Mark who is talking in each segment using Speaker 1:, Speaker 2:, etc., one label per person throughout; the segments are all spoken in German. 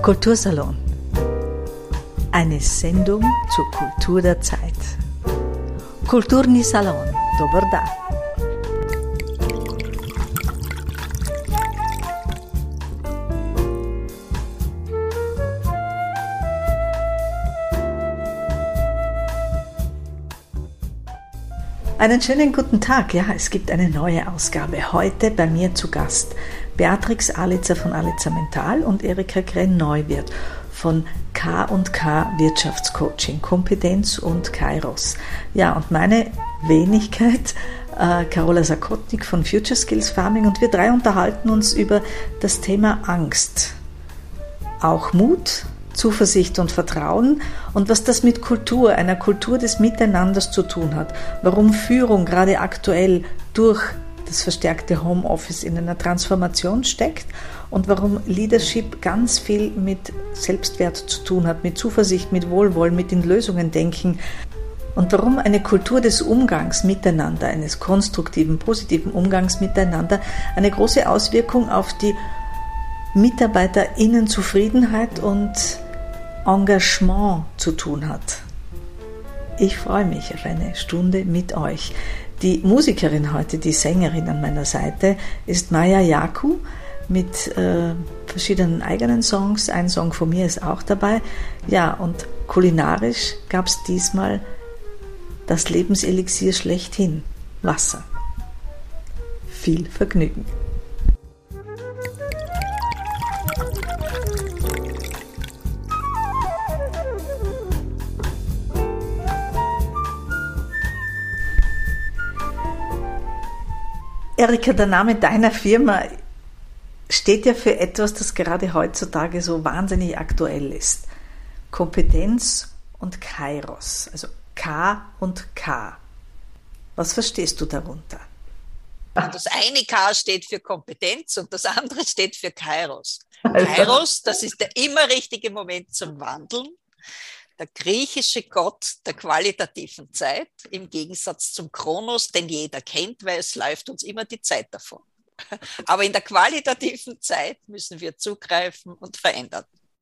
Speaker 1: Kultursalon. Eine Sendung zur Kultur der Zeit. Kulturni Salon, dober dan. Einen schönen guten Tag. Ja, es gibt eine neue Ausgabe. Heute bei mir zu Gast Beatrix Alitzer von Alitzer Mental und Erika Krenn-Neuwirth von K&K Wirtschaftscoaching, Kompetenz und Kairos. Ja, und meine Wenigkeit, Carola Sakotnik von Future Skills Farming, und wir drei unterhalten uns über das Thema Angst. Auch Mut, Zuversicht und Vertrauen und was das mit Kultur, einer Kultur des Miteinanders zu tun hat. Warum Führung gerade aktuell durch das verstärkte Homeoffice in einer Transformation steckt und warum Leadership ganz viel mit Selbstwert zu tun hat, mit Zuversicht, mit Wohlwollen, mit in Lösungen denken und warum eine Kultur des Umgangs miteinander, eines konstruktiven, positiven Umgangs miteinander eine große Auswirkung auf die MitarbeiterInnenzufriedenheit und Engagement zu tun hat. Ich freue mich auf eine Stunde mit euch. Die Musikerin heute, die Sängerin an meiner Seite, ist Maja Yaku mit verschiedenen eigenen Songs. Ein Song von mir ist auch dabei. Ja, und kulinarisch gab es diesmal das Lebenselixier schlechthin, Wasser. Viel Vergnügen. Erika, der Name deiner Firma steht ja für etwas, das gerade heutzutage so wahnsinnig aktuell ist. Kompetenz und Kairos, also K und K. Was verstehst du darunter?
Speaker 2: Das eine K steht für Kompetenz und das andere steht für Kairos. Kairos, das ist der immer richtige Moment zum Wandeln. Der griechische Gott der qualitativen Zeit, im Gegensatz zum Kronos, den jeder kennt, weil es läuft uns immer die Zeit davon. Aber in der qualitativen Zeit müssen wir zugreifen und verändern.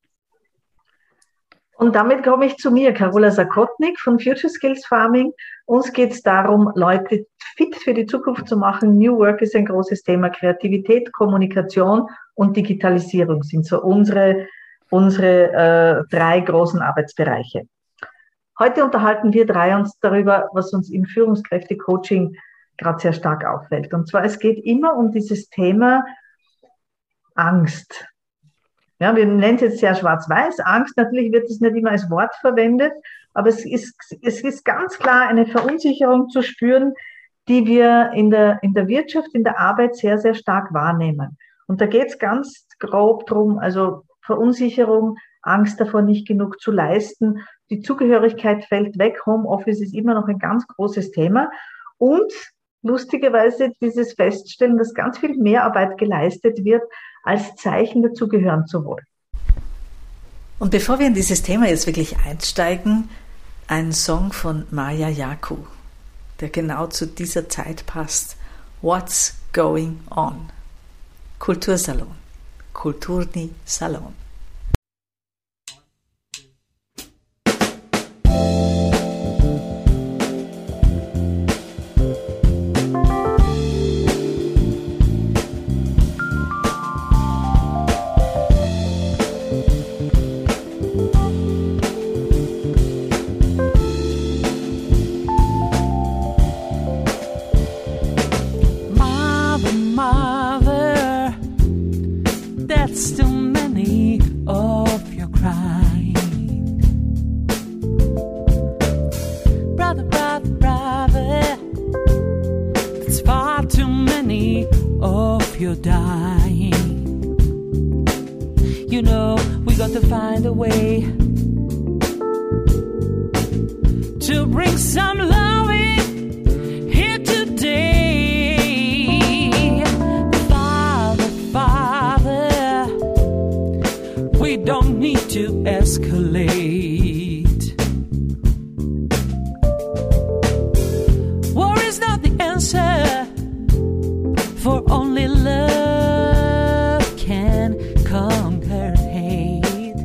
Speaker 3: Und damit komme ich zu mir, Carola Sakotnik von Future Skills Farming. Uns geht es darum, Leute fit für die Zukunft zu machen. New Work ist ein großes Thema. Kreativität, Kommunikation und Digitalisierung sind so unsere drei großen Arbeitsbereiche. Heute unterhalten wir drei uns darüber, was uns im Führungskräfte-Coaching gerade sehr stark auffällt. Und zwar, es geht immer um dieses Thema Angst. Ja, wir nennen es jetzt sehr schwarz-weiß. Angst, natürlich wird es nicht immer als Wort verwendet, aber es ist ganz klar eine Verunsicherung zu spüren, die wir in der Wirtschaft, in der Arbeit sehr, sehr stark wahrnehmen. Und da geht es ganz grob drum, also Verunsicherung, Angst davor, nicht genug zu leisten. Die Zugehörigkeit fällt weg. Homeoffice ist immer noch ein ganz großes Thema. Und lustigerweise dieses Feststellen, dass ganz viel Mehrarbeit geleistet wird, als Zeichen dazugehören zu wollen.
Speaker 1: Und bevor wir in dieses Thema jetzt wirklich einsteigen, ein Song von Maja Yaku, der genau zu dieser Zeit passt. What's Going On? Kultursalon. Kulturni Salon.
Speaker 4: For only love can conquer hate.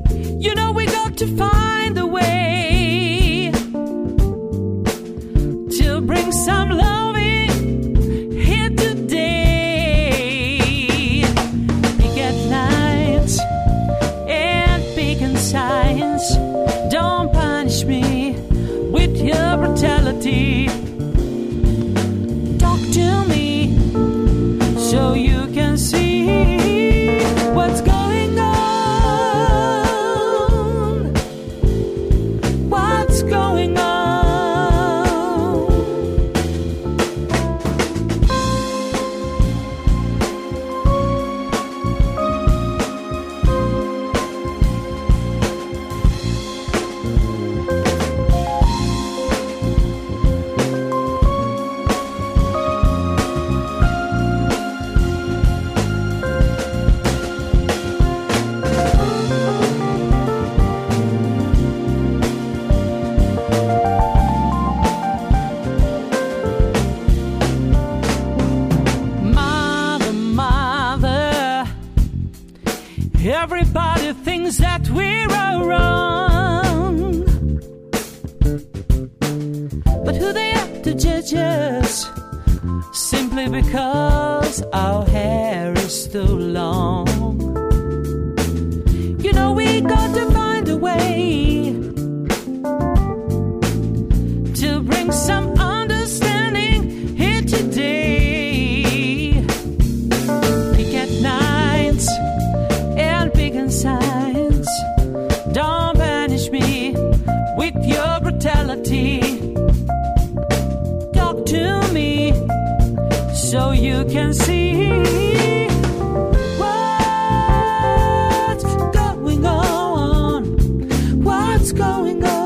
Speaker 4: us simply because our hair is still long. You know we got to find a way to bring some understanding here today. Picket lines and big signs, don't banish me with your brutality. Talk to me so you can see what's going on, what's going on.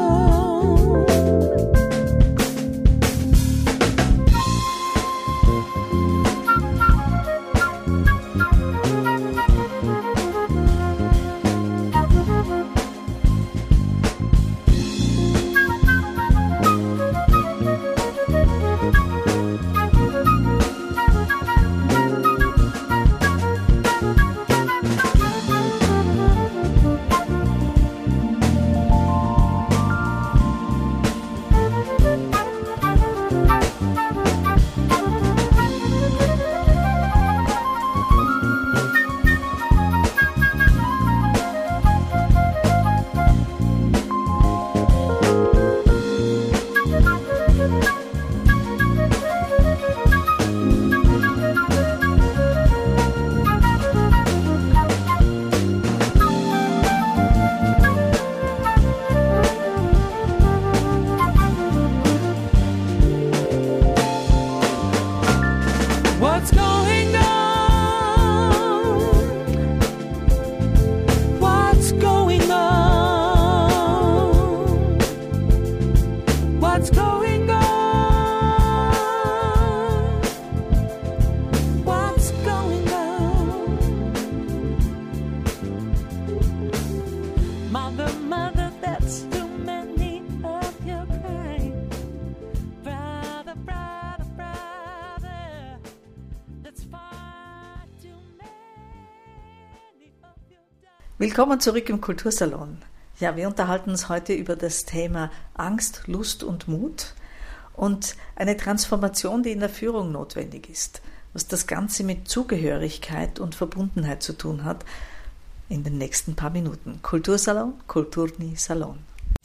Speaker 4: What's going on? What's going on? What's going on? What's going on? Mother, mother, that's too many of your kind. Brother, brother, brother, that's far too many of your time.
Speaker 1: Willkommen zurück im Kultursalon. Ja, wir unterhalten uns heute über das Thema Angst, Lust und Mut und eine Transformation, die in der Führung notwendig ist, was das Ganze mit Zugehörigkeit und Verbundenheit zu tun hat, in den nächsten paar Minuten. Kultursalon, Kulturni Salon.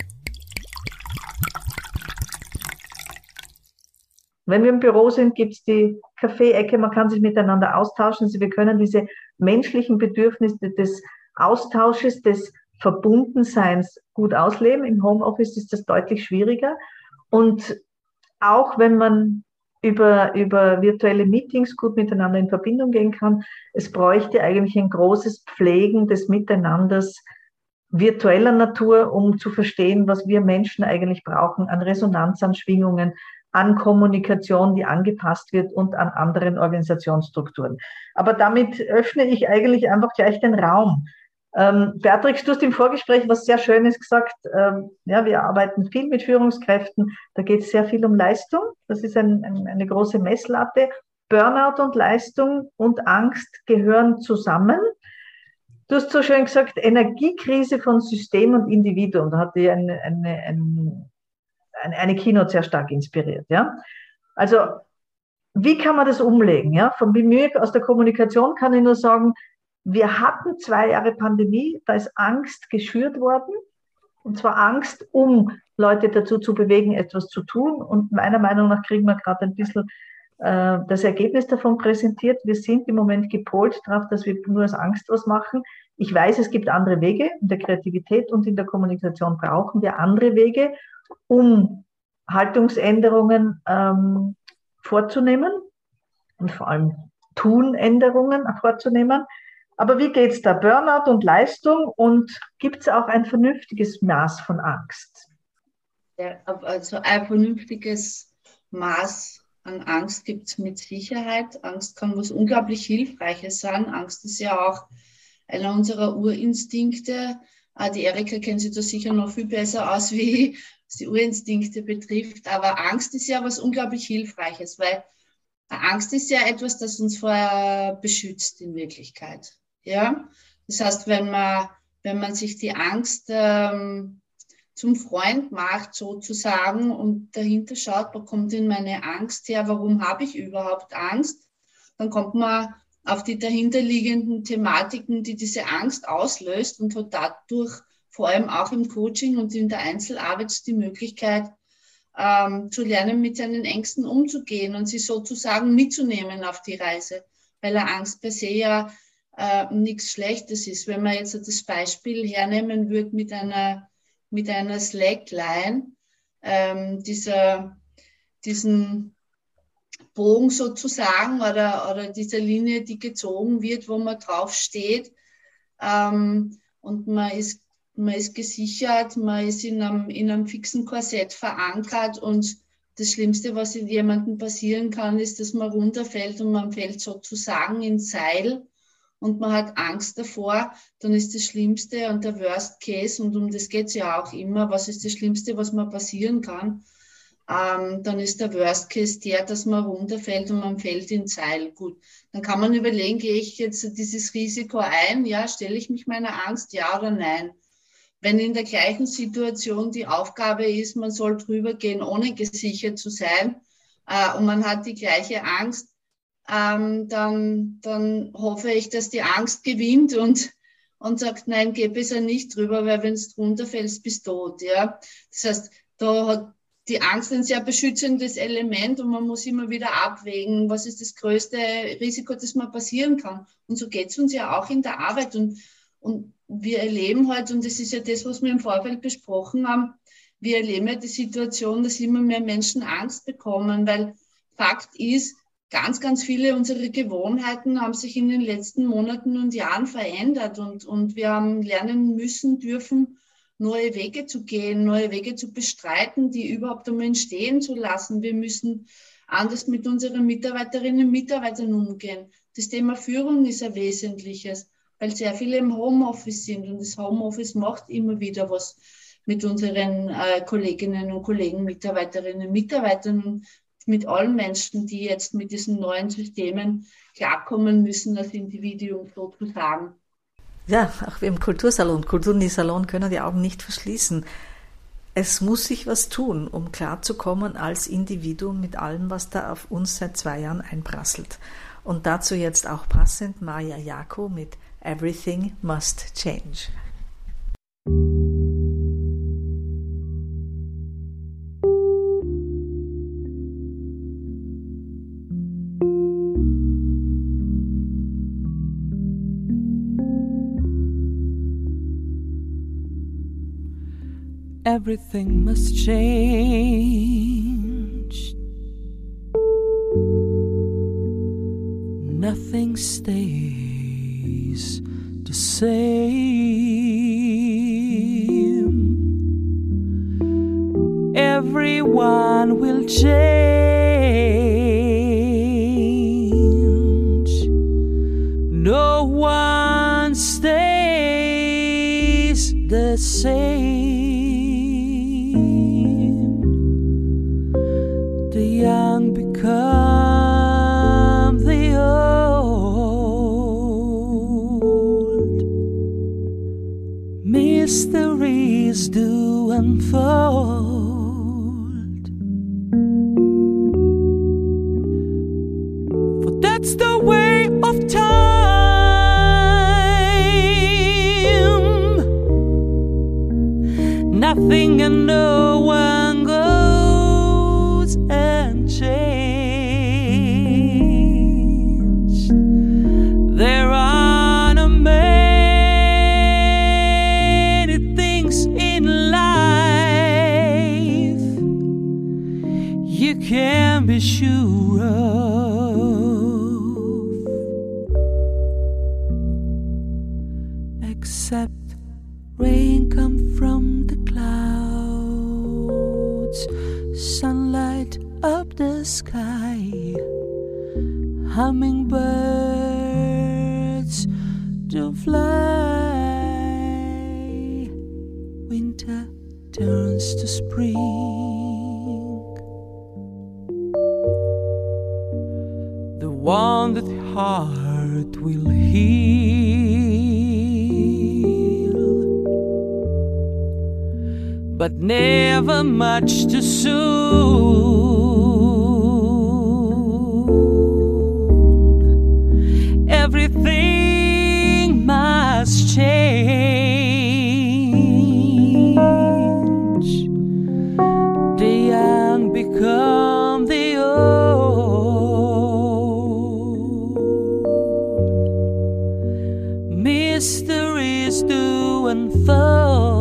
Speaker 3: Wenn wir im Büro sind, gibt es die Kaffee-Ecke, man kann sich miteinander austauschen. Also wir können diese menschlichen Bedürfnisse des Austausches, des Verbundenseins gut ausleben. Im Homeoffice ist das deutlich schwieriger. Und auch wenn man über virtuelle Meetings gut miteinander in Verbindung gehen kann, es bräuchte eigentlich ein großes Pflegen des Miteinanders virtueller Natur, um zu verstehen, was wir Menschen eigentlich brauchen an Resonanz, an Schwingungen, an Kommunikation, die angepasst wird und an anderen Organisationsstrukturen. Aber damit öffne ich eigentlich einfach gleich den Raum. Beatrix, du hast im Vorgespräch was sehr Schönes gesagt. Ja, wir arbeiten viel mit Führungskräften. Da geht es sehr viel um Leistung. Das ist eine große Messlatte. Burnout und Leistung und Angst gehören zusammen. Du hast so schön gesagt, Energiekrise von System und Individuum. Da hat dir eine Keynote sehr stark inspiriert. Ja? Also, wie kann man das umlegen? Ja? Von mir aus der Kommunikation kann ich nur sagen, wir hatten 2 Jahre Pandemie, da ist Angst geschürt worden. Und zwar Angst, um Leute dazu zu bewegen, etwas zu tun. Und meiner Meinung nach kriegen wir gerade ein bisschen das Ergebnis davon präsentiert. Wir sind im Moment gepolt darauf, dass wir nur aus Angst was machen. Ich weiß, es gibt andere Wege. In der Kreativität und in der Kommunikation brauchen wir andere Wege, um Haltungsänderungen vorzunehmen und vor allem Tunänderungen vorzunehmen. Aber wie geht es da? Burnout und Leistung, und gibt es auch ein vernünftiges Maß von Angst?
Speaker 5: Ja, also ein vernünftiges Maß an Angst gibt es mit Sicherheit. Angst kann was unglaublich Hilfreiches sein. Angst ist ja auch einer unserer Urinstinkte. Die Erika kennt sich da sicher noch viel besser aus wie ich, was die Urinstinkte betrifft. Aber Angst ist ja was unglaublich Hilfreiches, weil Angst ist ja etwas, das uns vorher beschützt in Wirklichkeit. Ja? Das heißt, wenn man sich die Angst zum Freund macht sozusagen und dahinter schaut, wo kommt denn meine Angst her, warum habe ich überhaupt Angst, dann kommt man auf die dahinterliegenden Thematiken, die diese Angst auslöst und hat dadurch vor allem auch im Coaching und in der Einzelarbeit die Möglichkeit, zu lernen, mit seinen Ängsten umzugehen und sie sozusagen mitzunehmen auf die Reise, weil Angst per se ja nichts Schlechtes ist. Wenn man jetzt das Beispiel hernehmen würde mit einer Slackline, diesen Bogen sozusagen oder dieser Linie, die gezogen wird, wo man drauf steht, und man ist gesichert, man ist in einem fixen Korsett verankert und das Schlimmste, was in jemandem passieren kann, ist, dass man runterfällt und man fällt sozusagen ins Seil und man hat Angst davor, dann ist das Schlimmste und der Worst Case, und um das geht es ja auch immer, was ist das Schlimmste, was mal passieren kann, dann ist der Worst Case der, dass man runterfällt und man fällt ins Seil. Gut, dann kann man überlegen, gehe ich jetzt dieses Risiko ein, ja, stelle ich mich meiner Angst, ja oder nein. Wenn in der gleichen Situation die Aufgabe ist, man soll drüber gehen, ohne gesichert zu sein, und man hat die gleiche Angst, dann hoffe ich, dass die Angst gewinnt und sagt, nein, geh besser nicht drüber, weil wenn du runterfällst, bist du tot. Ja? Das heißt, da hat die Angst ein sehr beschützendes Element und man muss immer wieder abwägen, was ist das größte Risiko, das mal passieren kann. Und so geht es uns ja auch in der Arbeit. Und wir erleben halt, und das ist ja das, was wir im Vorfeld besprochen haben, wir erleben ja die Situation, dass immer mehr Menschen Angst bekommen, weil Fakt ist, ganz, ganz viele unserer Gewohnheiten haben sich in den letzten Monaten und Jahren verändert und wir haben lernen müssen, dürfen, neue Wege zu gehen, neue Wege zu bestreiten, die überhaupt einmal entstehen zu lassen. Wir müssen anders mit unseren Mitarbeiterinnen und Mitarbeitern umgehen. Das Thema Führung ist ein wesentliches, weil sehr viele im Homeoffice sind und das Homeoffice macht immer wieder was mit unseren Kolleginnen und Kollegen, Mitarbeiterinnen und Mitarbeitern und mit allen Menschen, die jetzt mit diesen neuen Systemen klarkommen müssen als Individuum sozusagen.
Speaker 1: Ja, auch wir im Kultursalon, Kultursalon können die Augen nicht verschließen. Es muss sich was tun, um klarzukommen als Individuum mit allem, was da auf uns seit 2 Jahren einprasselt. Und dazu jetzt auch passend Maja Jako mit Everything Must Change.
Speaker 4: Everything must change. Nothing stays the same. Everyone will change. No one stays the same. The young become the old. Mysteries do unfold. For that's the way of time. Nothing and no one goes unchanged. There are no many things in life you can be sure of, except rain come from the clouds, sunlight up the sky, hummingbirds do fly, winter turns to spring. The wounded heart will heal, but but never much too soon. Everything must change. The young become the old. Mysteries do unfold.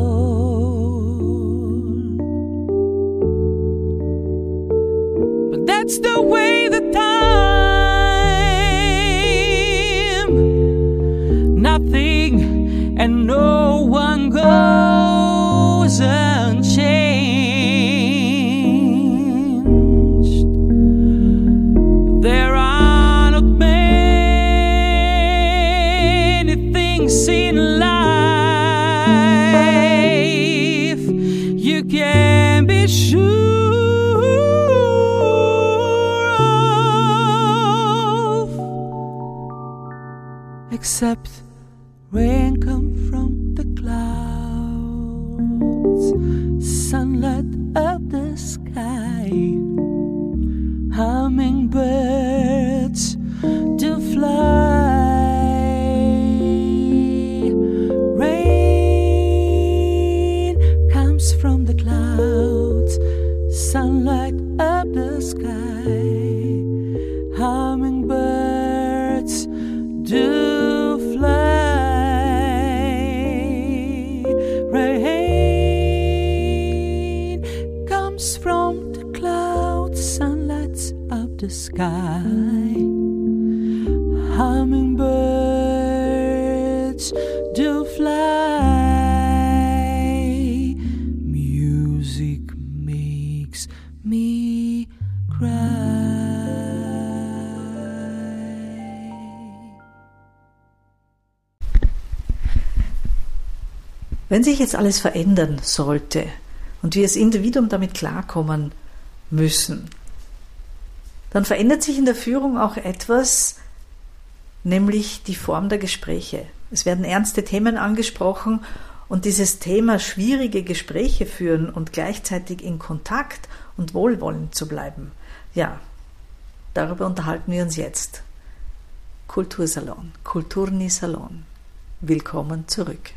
Speaker 4: But that's the way the time, nothing and no one goes unchanged. There are not many things in life you can be sure of, except rain come from the clouds, sunlight up the sky, hummingbirds do fly. Rain comes from the clouds, sunlight up the sky, hummingbirds do fly. Rain comes from the clouds, sunlights up the sky, hummingbirds do fly. Music makes me cry.
Speaker 1: Wenn sich jetzt alles verändern sollte und wir als Individuum damit klarkommen müssen, dann verändert sich in der Führung auch etwas, nämlich die Form der Gespräche. Es werden ernste Themen angesprochen und dieses Thema schwierige Gespräche führen und gleichzeitig in Kontakt und wohlwollend zu bleiben. Ja, darüber unterhalten wir uns jetzt. Kultursalon, Kulturni Salon. Willkommen zurück.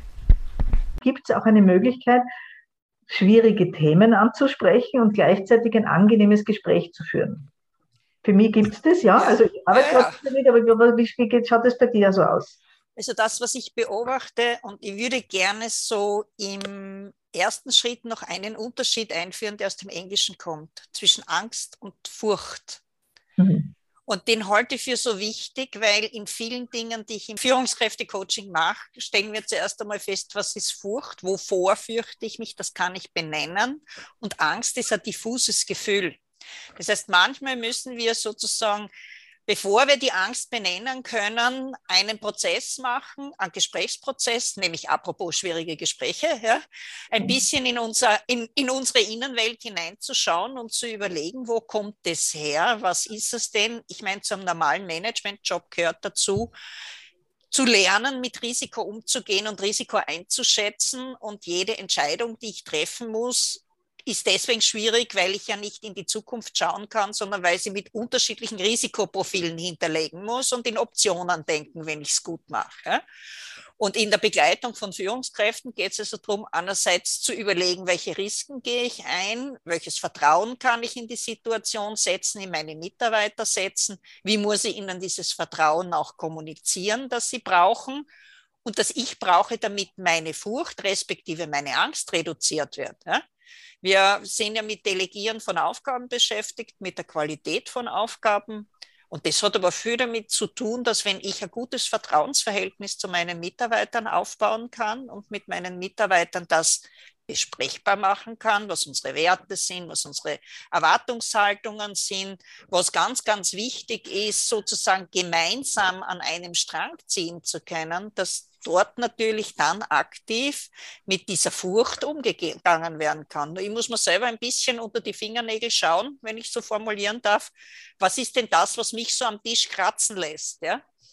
Speaker 3: Gibt es auch eine Möglichkeit, schwierige Themen anzusprechen und gleichzeitig ein angenehmes Gespräch zu führen? Für mich gibt es das, ja. Also ich arbeite damit, aber wie schaut das bei dir so aus?
Speaker 2: Also das, was ich beobachte, und ich würde gerne so im ersten Schritt noch einen Unterschied einführen, der aus dem Englischen kommt, zwischen Angst und Furcht.
Speaker 3: Mhm.
Speaker 2: Und den halte ich für so wichtig, weil in vielen Dingen, die ich im Führungskräfte-Coaching mache, stellen wir zuerst einmal fest, was ist Furcht, wovor fürchte ich mich, das kann ich benennen. Und Angst ist ein diffuses Gefühl. Das heißt, manchmal müssen wir sozusagen, bevor wir die Angst benennen können, einen Prozess machen, einen Gesprächsprozess, nämlich apropos schwierige Gespräche, ja, ein bisschen in unsere Innenwelt hineinzuschauen und zu überlegen, wo kommt das her, was ist es denn? Ich meine, zum normalen Managementjob gehört dazu, zu lernen, mit Risiko umzugehen und Risiko einzuschätzen, und jede Entscheidung, die ich treffen muss, ist deswegen schwierig, weil ich ja nicht in die Zukunft schauen kann, sondern weil sie mit unterschiedlichen Risikoprofilen hinterlegen muss und in Optionen denken, wenn ich es gut mache. Und in der Begleitung von Führungskräften geht es also darum, einerseits zu überlegen, welche Risiken gehe ich ein, welches Vertrauen kann ich in die Situation setzen, in meine Mitarbeiter setzen, wie muss ich ihnen dieses Vertrauen auch kommunizieren, das sie brauchen und das ich brauche, damit meine Furcht respektive meine Angst reduziert wird. Ja? Wir sind ja mit Delegieren von Aufgaben beschäftigt, mit der Qualität von Aufgaben. Und das hat aber viel damit zu tun, dass wenn ich ein gutes Vertrauensverhältnis zu meinen Mitarbeitern aufbauen kann und mit meinen Mitarbeitern das besprechbar machen kann, was unsere Werte sind, was unsere Erwartungshaltungen sind, was ganz, ganz wichtig ist, sozusagen gemeinsam an einem Strang ziehen zu können, dass dort natürlich dann aktiv mit dieser Furcht umgegangen werden kann. Ich muss mir selber ein bisschen unter die Fingernägel schauen, wenn ich so formulieren darf. Was ist denn das, was mich so am Tisch kratzen lässt? Ja?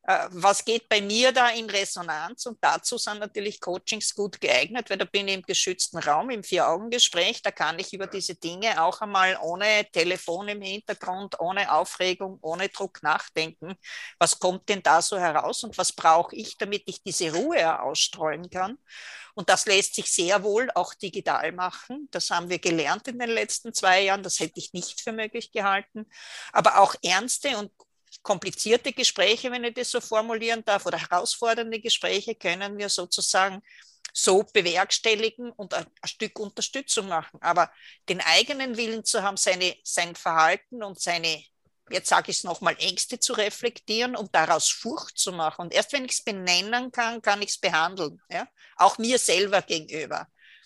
Speaker 2: Was geht bei mir da in Resonanz? Und dazu sind natürlich Coachings gut geeignet, weil da bin ich im geschützten Raum, im 4-Augen-Gespräch, da kann ich über diese Dinge auch einmal ohne Telefon im Hintergrund, ohne Aufregung, ohne Druck nachdenken. Was kommt denn da so heraus und was brauche ich, damit ich diese Ruhe ausstrahlen kann? Und das lässt sich sehr wohl auch digital machen. Das haben wir gelernt in den letzten 2 Jahren. Das hätte ich nicht für möglich gehalten. Aber auch ernste und komplizierte Gespräche, wenn ich das so formulieren darf, oder herausfordernde Gespräche können wir sozusagen so bewerkstelligen und ein Stück Unterstützung machen. Aber den eigenen Willen zu haben, sein Verhalten und seine, jetzt sage ich es nochmal, Ängste zu reflektieren und daraus Furcht zu machen. Und erst wenn ich es benennen kann, kann ich es behandeln. Ja? Auch mir selber gegenüber.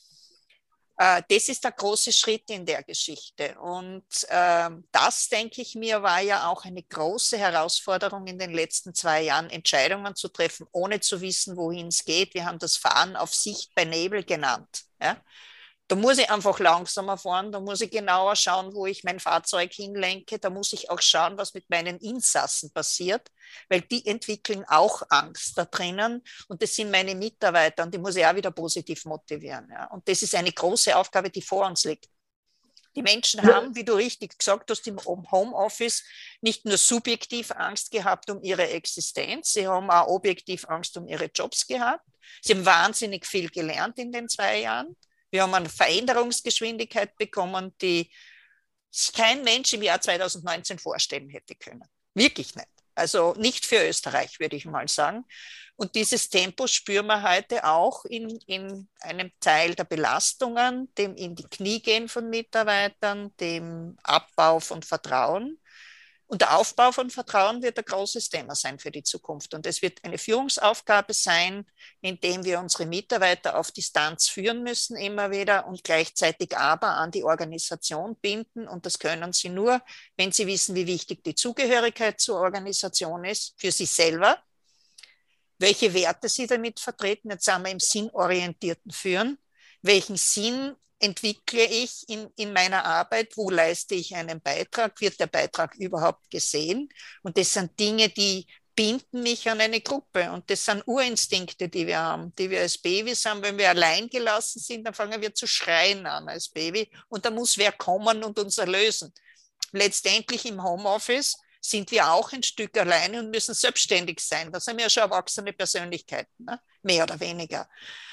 Speaker 2: Das ist der große Schritt in der Geschichte. Und das, denke ich mir, war ja auch eine große Herausforderung in den letzten 2 Jahren, Entscheidungen zu treffen, ohne zu wissen, wohin es geht. Wir haben das Fahren auf Sicht bei Nebel genannt. Ja? Da muss ich einfach langsamer fahren, da muss ich genauer schauen, wo ich mein Fahrzeug hinlenke, da muss ich auch schauen, was mit meinen Insassen passiert, weil die entwickeln auch Angst da drinnen und das sind meine Mitarbeiter und die muss ich auch wieder positiv motivieren. Ja. Und das ist eine große Aufgabe, die vor uns liegt. Die Menschen haben, wie du richtig gesagt hast, im Homeoffice nicht nur subjektiv Angst gehabt um ihre Existenz, sie haben auch objektiv Angst um ihre Jobs gehabt. Sie haben wahnsinnig viel gelernt in den 2 Jahren. Wir haben eine Veränderungsgeschwindigkeit bekommen, die sich kein Mensch im Jahr 2019 vorstellen hätte können. Wirklich nicht. Also nicht für Österreich, würde ich mal sagen. Und dieses Tempo spüren wir heute auch in einem Teil der Belastungen, dem in die Knie gehen von Mitarbeitern, dem Abbau von Vertrauen. Und der Aufbau von Vertrauen wird ein großes Thema sein für die Zukunft. Und es wird eine Führungsaufgabe sein, indem wir unsere Mitarbeiter auf Distanz führen müssen immer wieder und gleichzeitig aber an die Organisation binden. Und das können sie nur, wenn sie wissen, wie wichtig die Zugehörigkeit zur Organisation ist, für sie selber, welche Werte sie damit vertreten. Jetzt sind wir im sinnorientierten Führen. Welchen Sinn entwickle ich in meiner Arbeit, wo leiste ich einen Beitrag, wird der Beitrag überhaupt gesehen? Und das sind Dinge, die binden mich an eine Gruppe und das sind Urinstinkte, die wir haben, die wir als Babys haben. Wenn wir allein gelassen sind, dann fangen wir zu schreien an als Baby und da muss wer kommen und uns erlösen. Letztendlich im Homeoffice sind wir auch ein Stück alleine und müssen selbstständig sein. Das sind ja schon erwachsene Persönlichkeiten, ne? Mehr oder weniger.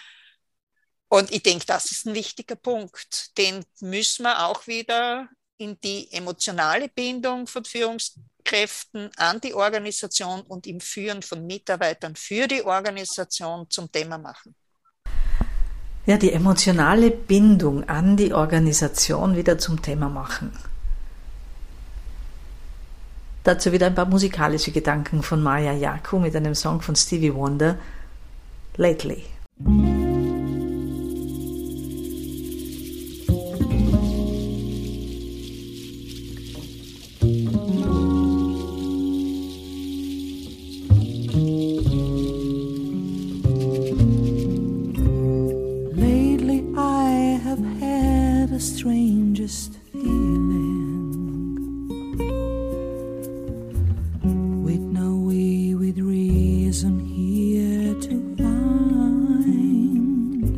Speaker 2: Und ich denke, das ist ein wichtiger Punkt. Den müssen wir auch wieder in die emotionale Bindung von Führungskräften an die Organisation und im Führen von Mitarbeitern für die Organisation zum Thema machen.
Speaker 1: Ja, die emotionale Bindung an die Organisation wieder zum Thema machen. Dazu wieder ein paar musikalische Gedanken von Maya Yaku mit einem Song von Stevie Wonder, Lately.
Speaker 4: Strangest feeling, with no way, with reason here to find.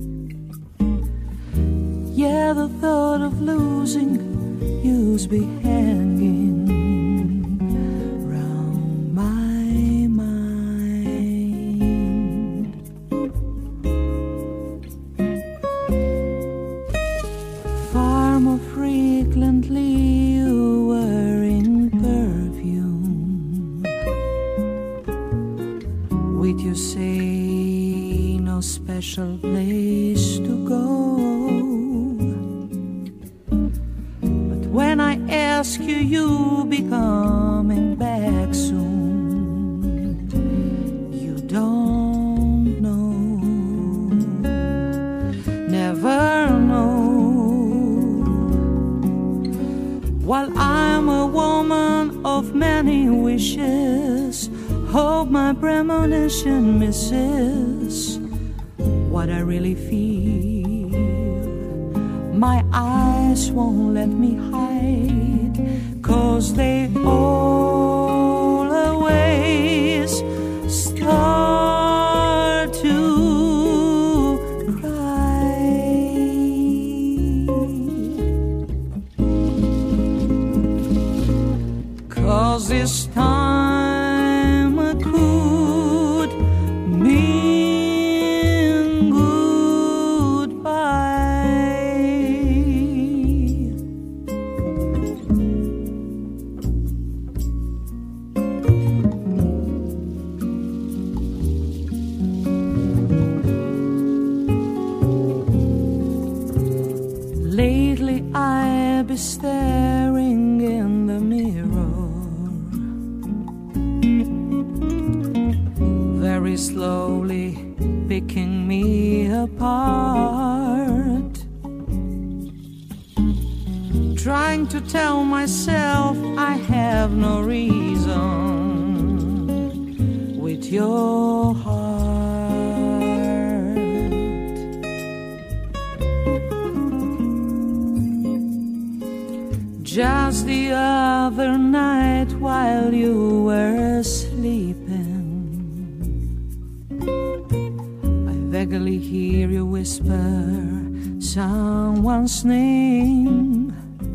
Speaker 4: Yeah, the thought of losing you's be hanging round my mind. Far more frequently you were in perfume, with you say no special place to go. But when I ask you, you be coming back soon. You don't know, never know. While I'm a woman of many wishes, hope my premonition misses what I really feel. My eyes won't let me hide, 'cause they always 'cause this time could mean goodbye. Lately I've been staring in the mirror, very slowly picking me apart, trying to tell myself I have no reason with your heart. Just the other night while you were sleeping, I vaguely hear you whisper someone's name.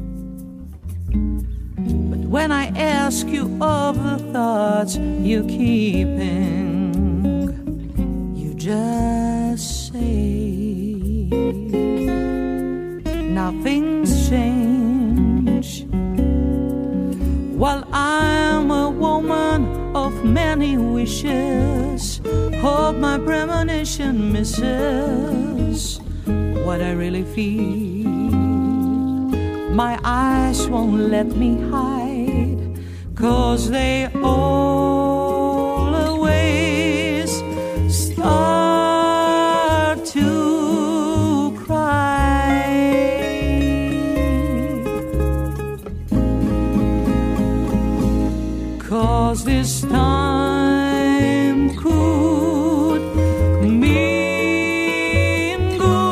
Speaker 4: But when I ask you of the thoughts you're keeping, you just say nothing's changed. While I'm a woman of many wishes, hope my premonition misses what I really feel. My eyes won't let me hide, 'cause they always start to cry. 'Cause this time could mean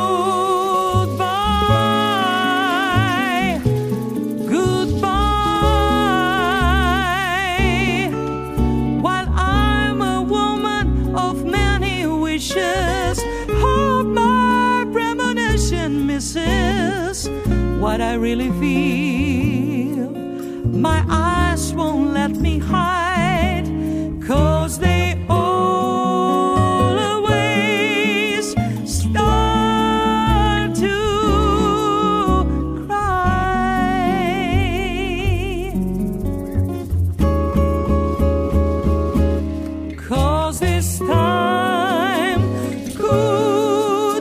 Speaker 4: goodbye, goodbye. While I'm a woman of many wishes, hope my premonition misses what I really feel. My eyes won't let me hide, 'cause they always start to cry. 'Cause this time could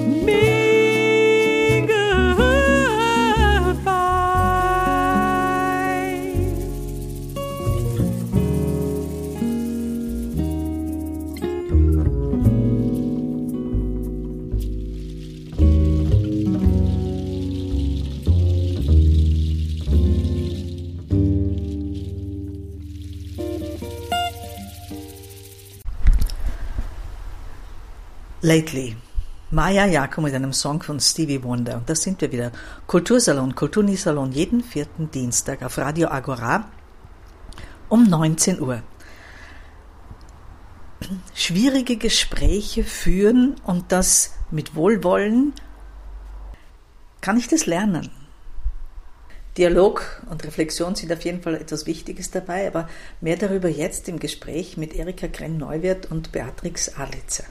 Speaker 4: mean goodbye.
Speaker 1: Lately. Maja Jakob mit einem Song von Stevie Wonder. Und da sind wir wieder. Kultursalon, Kultursalon, jeden 4. Dienstag auf Radio Agora um 19 Uhr. Schwierige Gespräche führen und das mit Wohlwollen. Kann ich das lernen? Dialog und Reflexion sind auf jeden Fall etwas Wichtiges dabei, aber mehr darüber jetzt im Gespräch mit Erika Krenn-Neuwirth und Beatrix Arlitzer.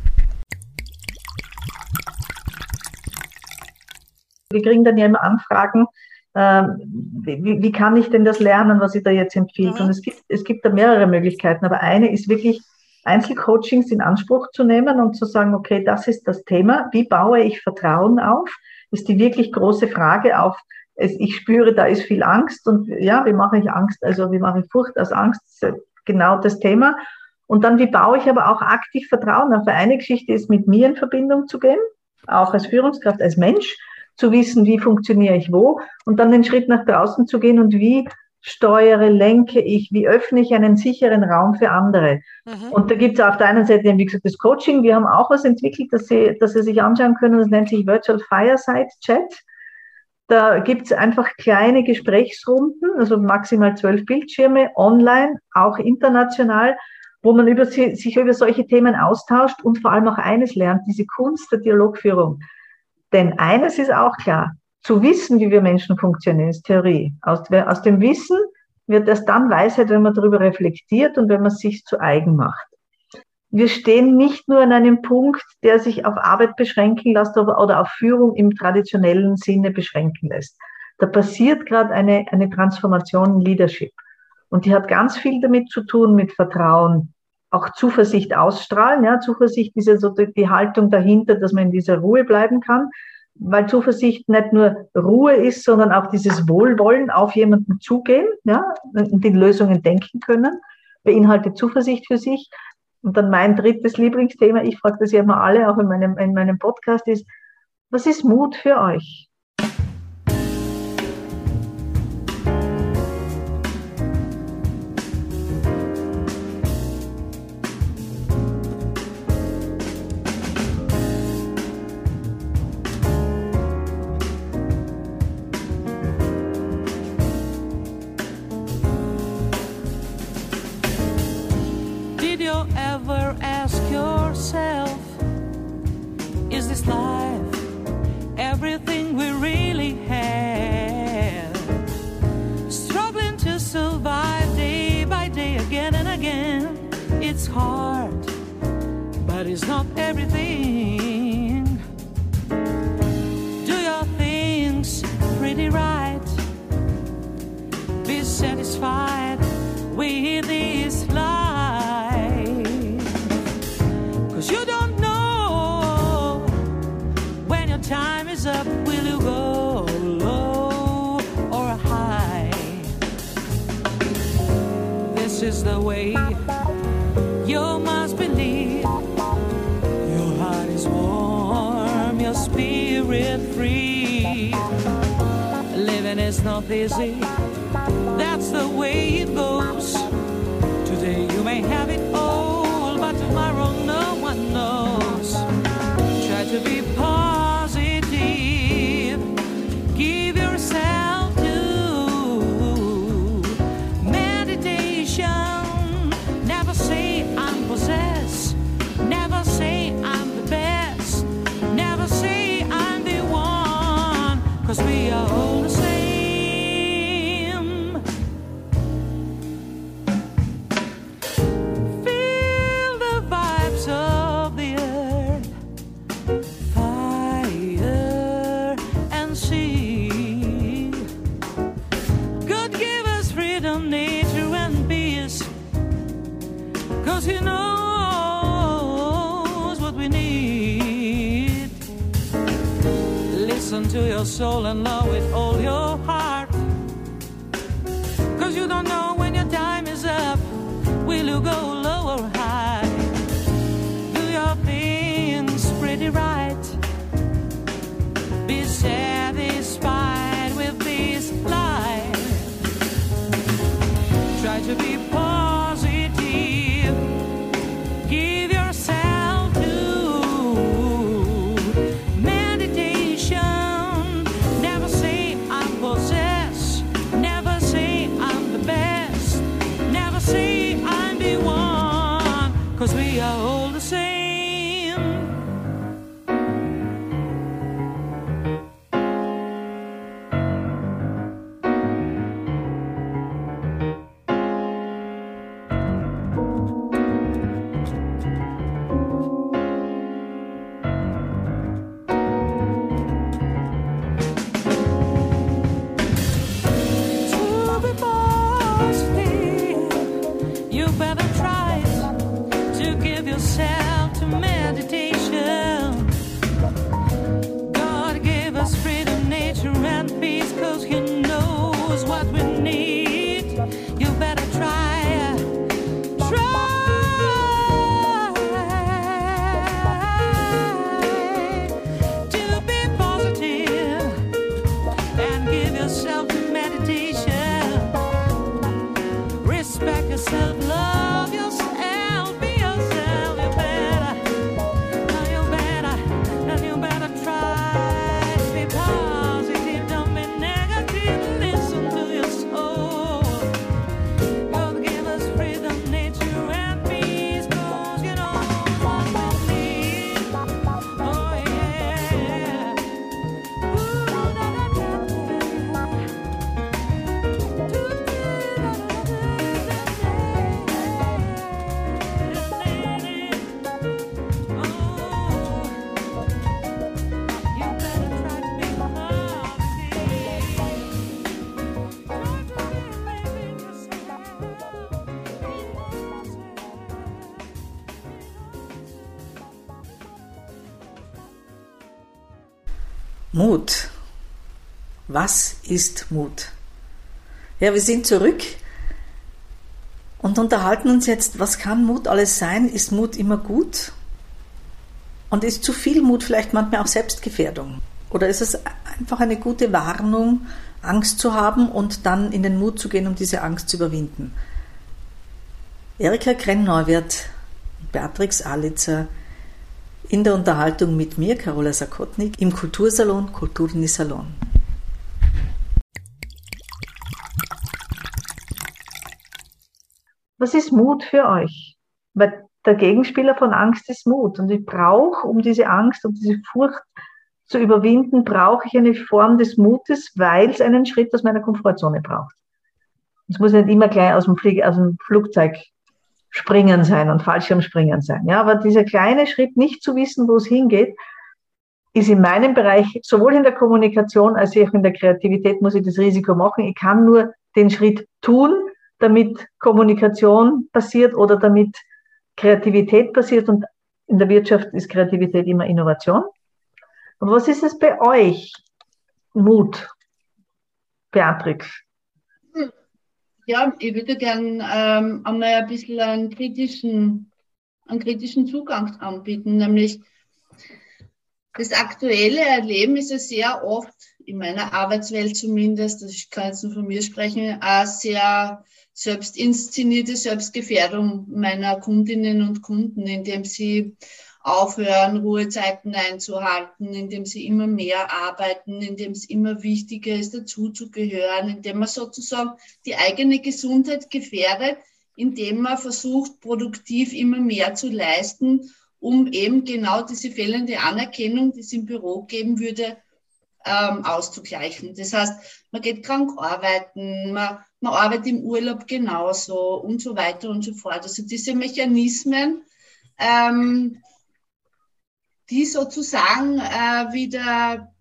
Speaker 3: Wir kriegen dann ja immer Anfragen, wie kann ich denn das lernen, was ich da jetzt empfiehlt? Und es gibt da mehrere Möglichkeiten, aber eine ist wirklich, Einzelcoachings in Anspruch zu nehmen und zu sagen, okay, das ist das Thema, wie baue ich Vertrauen auf? Das ist die wirklich große Frage auf, ich spüre, da ist viel Angst und ja, wie mache ich Angst, also wie mache ich Furcht aus Angst, genau das Thema. Und dann, wie baue ich aber auch aktiv Vertrauen auf? Eine Geschichte ist, mit mir in Verbindung zu gehen, auch als Führungskraft, als Mensch, zu wissen, wie funktioniere ich wo und dann den Schritt nach draußen zu gehen und wie steuere, lenke ich, wie öffne ich einen sicheren Raum für andere. Und da gibt es auf der einen Seite, wie gesagt, das Coaching. Wir haben auch was entwickelt, das Sie sich anschauen können, das nennt sich Virtual Fireside Chat. Da gibt es einfach kleine Gesprächsrunden, also maximal 12 Bildschirme, online, auch international, wo man sich über solche Themen austauscht und vor allem auch eines lernt, diese Kunst der Dialogführung. Denn eines ist auch klar, zu wissen, wie wir Menschen funktionieren, ist Theorie. Aus dem Wissen, wird erst dann Weisheit, wenn man darüber reflektiert und wenn man es sich zu eigen macht. Wir stehen nicht nur an einem Punkt, der sich auf Arbeit beschränken lässt oder auf Führung im traditionellen Sinne beschränken lässt. Da passiert gerade eine Transformation in Leadership. Und die hat ganz viel damit zu tun, mit Vertrauen, auch Zuversicht ausstrahlen. Ja, Zuversicht ist ja so die Haltung dahinter, dass man in dieser Ruhe bleiben kann, weil Zuversicht nicht nur Ruhe ist, sondern auch dieses Wohlwollen, auf jemanden zugehen, ja, und in Lösungen denken können, beinhaltet Zuversicht für sich. Und dann mein drittes Lieblingsthema, ich frage das ja immer alle, auch in meinem Podcast, ist, was ist Mut für euch?
Speaker 4: Is this life everything we really have? Struggling to survive day by day, again and again. It's hard, but it's not everything. Do your things pretty right. Be satisfied with this life, 'cause you don't know when your time is up. Will you go low or high? This is the way you must believe. Your heart is warm, your spirit free. Living is not easy, that's the way it goes. Today you may have it all, but tomorrow no one knows. Try to be positive, give yourself to meditation. Never say I'm possessed, never say I'm the best, never say I'm the one, 'cause we are all the same. Feel the vibes of the earth, fire and sea. God give us freedom, nature and peace, 'cause He knows what we need. Listen to your soul and love with all your heart, 'cause you don't know when your time is up. Will you go low or high? Do your things pretty right. Be satisfied with this life. Try to be positive, give yourself to meditation. Never say I'm possessed, never say I'm the best, never say I'm the one, 'cause we are all the same. To be positive, you better try to give yourself to meditation. God gave us freedom, nature and peace, 'cause He knows what we need. You better try to be positive and give yourself to meditation. Respect yourself, love yourself, be yourself. You better, and you better try to be positive. Don't be negative. Listen to your soul. God give us freedom, nature and peace, 'cause you know what we need. Oh yeah. Ooh, da, da, da, da.
Speaker 1: Mut. Was ist Mut? Ja, wir sind zurück und unterhalten uns jetzt, was kann Mut alles sein? Ist Mut immer gut? Und ist zu viel Mut vielleicht manchmal auch Selbstgefährdung? Oder ist es einfach eine gute Warnung, Angst zu haben und dann in den Mut zu gehen, um diese Angst zu überwinden? Erika Krenn-Neuwirth und Beatrix Alitzer in der Unterhaltung mit mir, Carola Sakotnik, im Kultursalon Kulturini Salon.
Speaker 3: Was ist Mut für euch? Weil der Gegenspieler von Angst ist Mut. Und ich brauche, um diese Angst und diese Furcht zu überwinden, brauche ich eine Form des Mutes, weil es einen Schritt aus meiner Komfortzone braucht. Es muss nicht immer gleich aus dem Flugzeug springen sein und Fallschirmspringen sein. Ja, aber dieser kleine Schritt, nicht zu wissen, wo es hingeht, ist in meinem Bereich, sowohl in der Kommunikation als auch in der Kreativität, muss ich das Risiko machen. Ich kann nur den Schritt tun, damit Kommunikation passiert oder damit Kreativität passiert. Und in der Wirtschaft ist Kreativität immer Innovation. Und was ist es bei euch? Mut, Beatrix.
Speaker 5: Ja, ich würde gern einmal ein bisschen einen kritischen Zugang anbieten, nämlich das aktuelle Erleben ist ja sehr oft, in meiner Arbeitswelt zumindest, ich kann jetzt nur von mir sprechen, eine sehr selbst inszenierte Selbstgefährdung meiner Kundinnen und Kunden, indem sie aufhören, Ruhezeiten einzuhalten, indem sie immer mehr arbeiten, indem es immer wichtiger ist, dazuzugehören, indem man sozusagen die eigene Gesundheit gefährdet, indem man versucht, produktiv immer mehr zu leisten, um eben genau diese fehlende Anerkennung, die es im Büro geben würde, auszugleichen. Das heißt, man geht krank arbeiten, man arbeitet im Urlaub genauso und so weiter und so fort. Also diese Mechanismen, die sozusagen wieder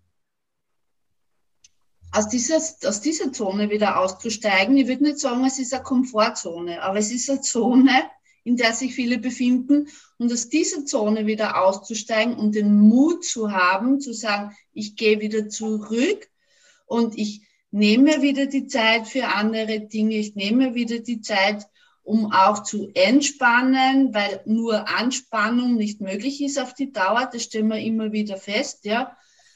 Speaker 5: aus dieser Zone wieder auszusteigen. Ich würde nicht sagen, es ist eine Komfortzone, aber es ist eine Zone, in der sich viele befinden. Und aus dieser Zone wieder auszusteigen und den Mut zu haben, zu sagen, ich gehe wieder zurück und ich nehme wieder die Zeit für andere Dinge, ich nehme wieder die Zeit, um auch zu entspannen, weil nur Anspannung nicht möglich ist auf die Dauer, das stellen wir immer wieder fest, ja.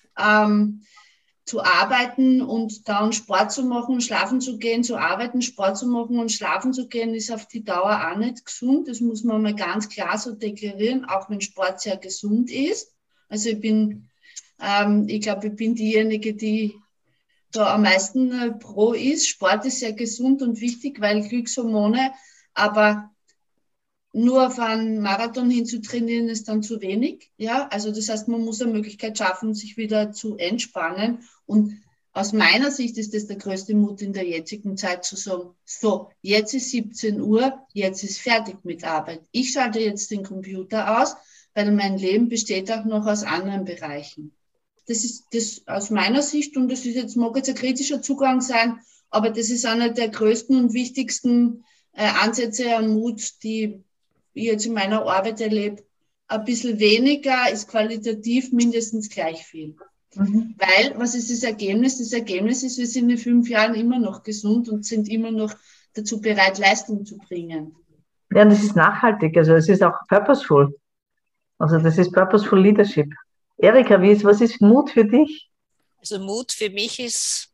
Speaker 5: Zu arbeiten und dann Sport zu machen, schlafen zu gehen, zu arbeiten, Sport zu machen und schlafen zu gehen, ist auf die Dauer auch nicht gesund. Das muss man mal ganz klar so deklarieren, auch wenn Sport sehr gesund ist. Also ich glaube, ich bin diejenige, die da am meisten pro ist. Sport ist sehr gesund und wichtig, weil Glückshormone, aber nur auf einen Marathon hin zu trainieren, ist dann zu wenig. Ja, also das heißt, man muss eine Möglichkeit schaffen, sich wieder zu entspannen. Und aus meiner Sicht ist das der größte Mut in der jetzigen Zeit zu sagen, so, jetzt ist 17 Uhr, jetzt ist fertig mit Arbeit. Ich schalte jetzt den Computer aus, weil mein Leben besteht auch noch aus anderen Bereichen. Das ist das aus meiner Sicht, und das ist jetzt, mag jetzt ein kritischer Zugang sein, aber das ist einer der größten und wichtigsten Ansätze an Mut, die ich jetzt in meiner Arbeit erlebe. Ein bisschen weniger ist qualitativ mindestens gleich viel. Mhm. Weil, was ist das Ergebnis? Das Ergebnis ist, wir sind in 5 Jahren immer noch gesund und sind immer noch dazu bereit, Leistung zu bringen.
Speaker 3: Ja, und das ist nachhaltig, also es ist auch purposeful. Also das ist purposeful Leadership. Erika, was ist Mut für dich?
Speaker 2: Also Mut für mich ist,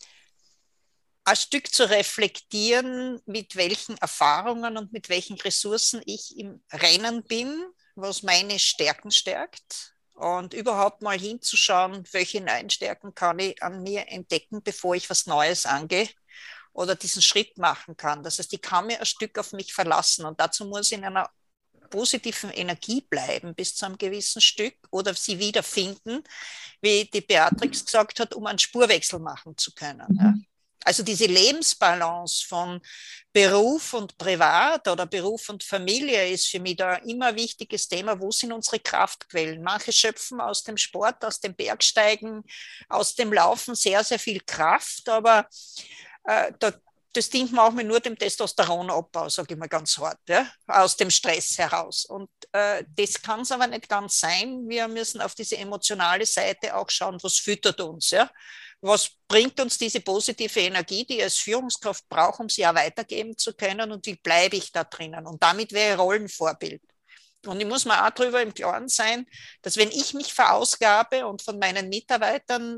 Speaker 2: ein Stück zu reflektieren, mit welchen Erfahrungen und mit welchen Ressourcen ich im Rennen bin, was meine Stärken stärkt, und überhaupt mal hinzuschauen, welche neuen Stärken kann ich an mir entdecken, bevor ich was Neues angehe oder diesen Schritt machen kann. Das heißt, ich kann mir ein Stück auf mich verlassen, und dazu muss ich in einer positiven Energie bleiben bis zu einem gewissen Stück oder sie wiederfinden, wie die Beatrix gesagt hat, um einen Spurwechsel machen zu können. Ja. Also diese Lebensbalance von Beruf und Privat oder Beruf und Familie ist für mich da immer ein wichtiges Thema. Wo sind unsere Kraftquellen? Manche schöpfen aus dem Sport, aus dem Bergsteigen, aus dem Laufen sehr, sehr viel Kraft, aber da das dient manchmal nur dem Testosteronabbau, sage ich mal ganz hart, ja, aus dem Stress heraus. Und das kann es aber nicht ganz sein. Wir müssen auf diese emotionale Seite auch schauen, was füttert uns, ja? Was bringt uns diese positive Energie, die ich als Führungskraft brauche, um sie auch weitergeben zu können, und wie bleibe ich da drinnen? Und damit wäre ich Rollenvorbild. Und ich muss mir auch darüber im Klaren sein, dass wenn ich mich verausgabe und von meinen Mitarbeitern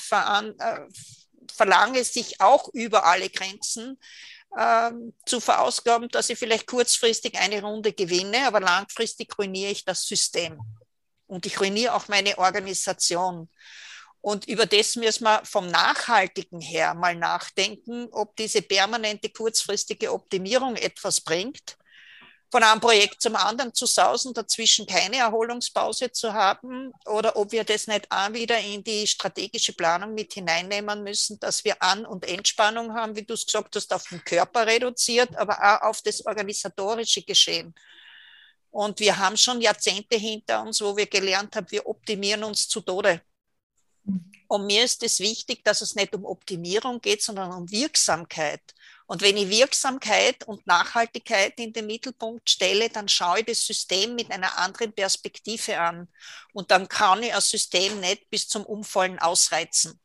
Speaker 2: verlange, sich auch über alle Grenzen zu verausgaben, dass ich vielleicht kurzfristig eine Runde gewinne, aber langfristig ruiniere ich das System. Und ich ruiniere auch meine Organisation. Und über das müssen wir vom Nachhaltigen her mal nachdenken, ob diese permanente kurzfristige Optimierung etwas bringt, von einem Projekt zum anderen zu sausen, dazwischen keine Erholungspause zu haben, oder ob wir das nicht auch wieder in die strategische Planung mit hineinnehmen müssen, dass wir An- und Entspannung haben, wie du es gesagt hast, auf den Körper reduziert, aber auch auf das organisatorische Geschehen. Und wir haben schon Jahrzehnte hinter uns, wo wir gelernt haben, wir optimieren uns zu Tode. Und mir ist es wichtig, dass es nicht um Optimierung geht, sondern um Wirksamkeit. Und wenn ich Wirksamkeit und Nachhaltigkeit in den Mittelpunkt stelle, dann schaue ich das System mit einer anderen Perspektive an. Und dann kann ich ein System nicht bis zum Umfallen ausreizen.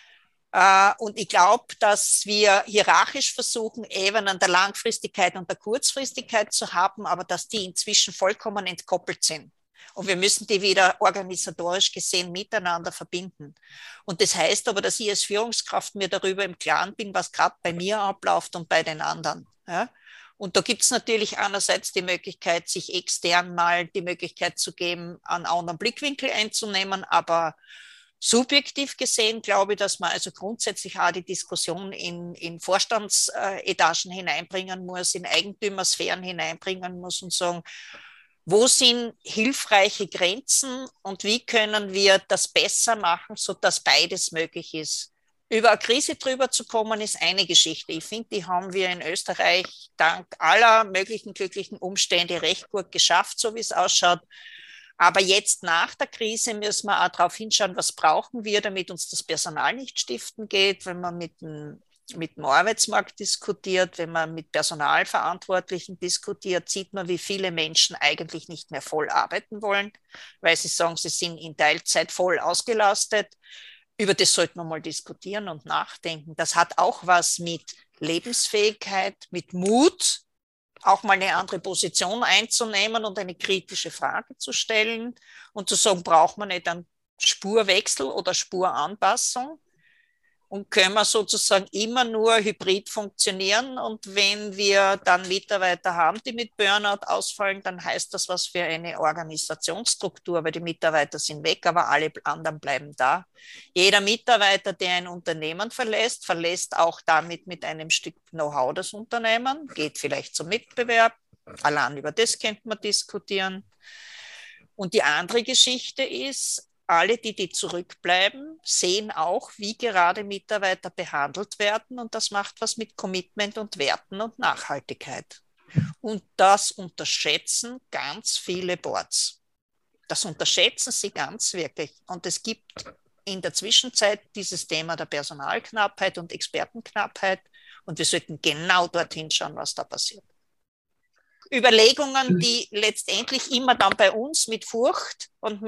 Speaker 2: Und ich glaube, dass wir hierarchisch versuchen, Ebenen der Langfristigkeit und der Kurzfristigkeit zu haben, aber dass die inzwischen vollkommen entkoppelt sind. Und wir müssen die wieder organisatorisch gesehen miteinander verbinden. Und das heißt aber, dass ich als Führungskraft mir darüber im Klaren bin, was gerade bei mir abläuft und bei den anderen. Ja? Und da gibt es natürlich einerseits die Möglichkeit, sich extern mal die Möglichkeit zu geben, einen anderen Blickwinkel einzunehmen, aber subjektiv gesehen glaube ich, dass man also grundsätzlich auch die Diskussion in Vorstandsetagen hineinbringen muss, in Eigentümersphären hineinbringen muss und sagen, wo sind hilfreiche Grenzen und wie können wir das besser machen, sodass beides möglich ist? Über eine Krise drüber zu kommen, ist eine Geschichte. Ich finde, die haben wir in Österreich dank aller möglichen glücklichen Umstände recht gut geschafft, so wie es ausschaut. Aber jetzt nach der Krise müssen wir auch darauf hinschauen, was brauchen wir, damit uns das Personal nicht stiften geht, wenn man mit dem Arbeitsmarkt diskutiert, wenn man mit Personalverantwortlichen diskutiert, sieht man, wie viele Menschen eigentlich nicht mehr voll arbeiten wollen, weil sie sagen, sie sind in Teilzeit voll ausgelastet. Über das sollten wir mal diskutieren und nachdenken. Das hat auch was mit Lebensfähigkeit, mit Mut, auch mal eine andere Position einzunehmen und eine kritische Frage zu stellen und zu sagen, braucht man nicht einen Spurwechsel oder Spuranpassung? Und können wir sozusagen immer nur hybrid funktionieren. Und wenn wir dann Mitarbeiter haben, die mit Burnout ausfallen, dann heißt das was für eine Organisationsstruktur, weil die Mitarbeiter sind weg, aber alle anderen bleiben da. Jeder Mitarbeiter, der ein Unternehmen verlässt, verlässt auch damit mit einem Stück Know-how das Unternehmen, geht vielleicht zum Mitbewerb. Allein über das könnte man diskutieren. Und die andere Geschichte ist, alle, die zurückbleiben, sehen auch, wie gerade Mitarbeiter behandelt werden, und das macht was mit Commitment und Werten und Nachhaltigkeit. Und das unterschätzen ganz viele Boards. Das unterschätzen sie ganz wirklich. Und es gibt in der Zwischenzeit dieses Thema der Personalknappheit und Expertenknappheit, und wir sollten genau dorthin schauen, was da passiert. Überlegungen, die letztendlich immer dann bei uns mit Furcht und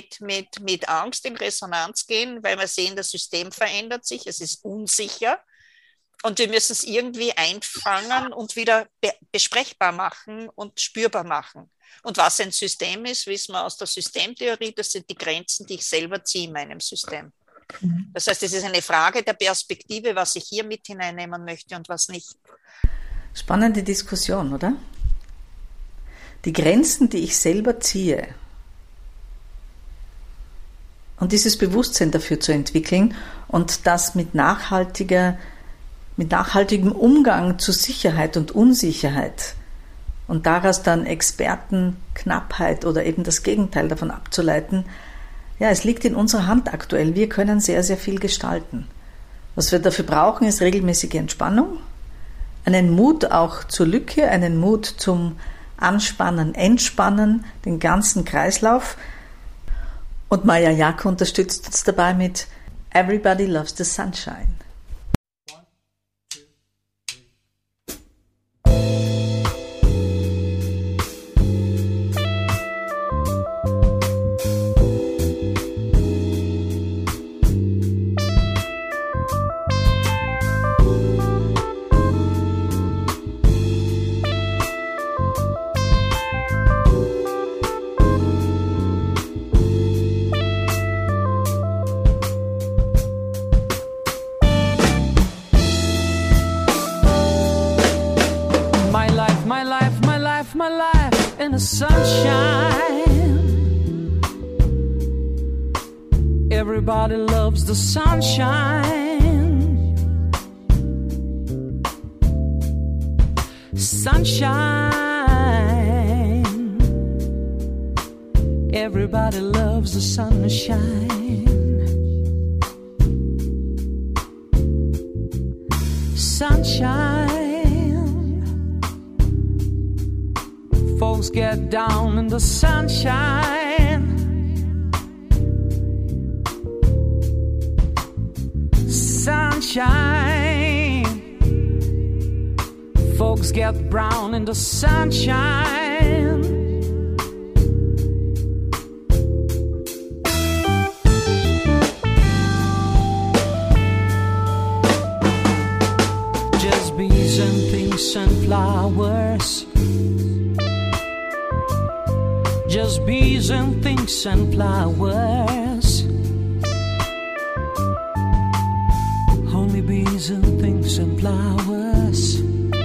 Speaker 2: mit Angst in Resonanz gehen, weil wir sehen, das System verändert sich, es ist unsicher und wir müssen es irgendwie einfangen und wieder besprechbar machen und spürbar machen. Und was ein System ist, wissen wir aus der Systemtheorie, das sind die Grenzen, die ich selber ziehe in meinem System. Das heißt, es ist eine Frage der Perspektive, was ich hier mit hineinnehmen möchte und was nicht.
Speaker 1: Spannende Diskussion, oder? Die Grenzen, die ich selber ziehe, und dieses Bewusstsein dafür zu entwickeln und das mit nachhaltigem Umgang zu Sicherheit und Unsicherheit und daraus dann Expertenknappheit oder eben das Gegenteil davon abzuleiten, ja, es liegt in unserer Hand aktuell. Wir können sehr, sehr viel gestalten. Was wir dafür brauchen, ist regelmäßige Entspannung, einen Mut auch zur Lücke, einen Mut zum Anspannen, Entspannen, den ganzen Kreislauf. Und Maya Jaco unterstützt uns dabei mit Everybody Loves the Sunshine.
Speaker 4: 1, 2, 3. life in the sunshine. Everybody loves the sunshine. Sunshine. Everybody loves the sunshine. Sunshine. Folks get down in the sunshine. Sunshine. Folks get brown in the sunshine. Just bees and things and flowers. Just bees and things and flowers. Only bees and things and flowers.